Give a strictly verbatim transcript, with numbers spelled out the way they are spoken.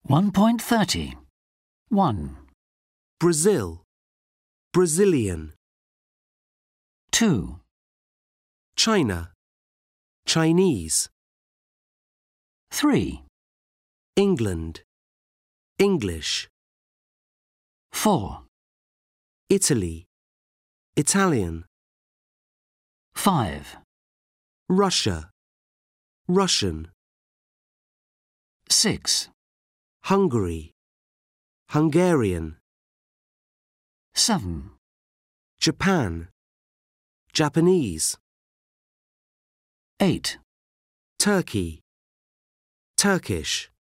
one point thirty. one, Brazil, Brazilian. two, China, Chinese. three, England, English. four, Italy, Italian. five, Russia, Russian. six, Hungary, Hungarian. seven, Japan, Japanese. eight, Turkey, Turkish.